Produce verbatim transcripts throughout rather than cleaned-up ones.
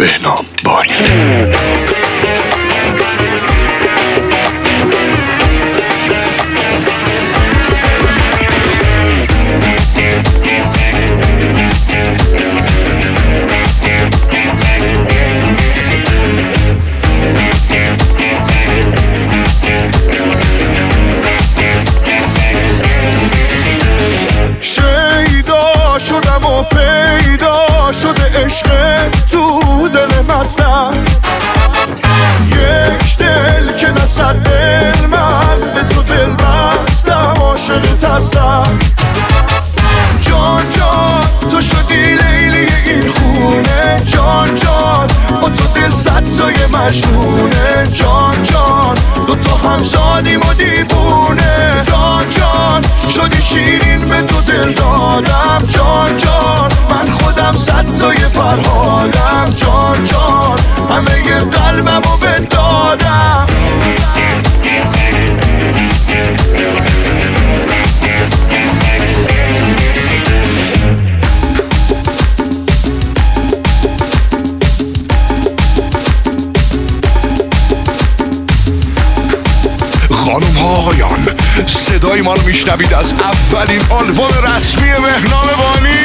بهنام بانی. شیدا شدم و پیدا شده عشق تو دل مسم، یک دل که نصد دل من به تو دل بستم، عاشقت هستم. جان جان تو شدی لیلی این خونه، جان جان با تو دل صد تای مجنونه، جان جان دو تا همزادیم و دیوونه، جان جان شدی شیرین به تو دل دادم، جان جان من خودم صد تای فرهادم، جان جان همه ی قلبمو بهت دادم. خانم ها آقایان، صدای ما رو میشنوید از اولین آلبوم رسمی بهنام بانی.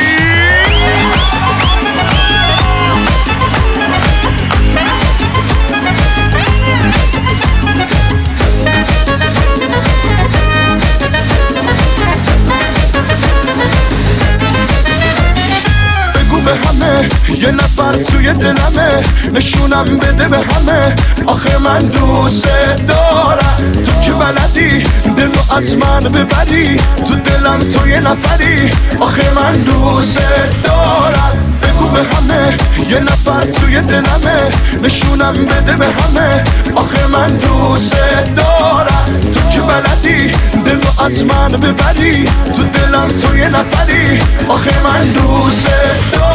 به همه یه نفر توی دلمه، نشونم بده به همه آخه من دوست دارم. تو که بلدی دلو از من ببری، تو دلم تو یه نفری آخه من دوست دارم. بگو به همه یه نفر توی دلمه، نشونم بده به همه آخه من دوست دارم. تو که بلدی دلو از من ببری، تو دلم تو یه نفری آخه من دوست دارم.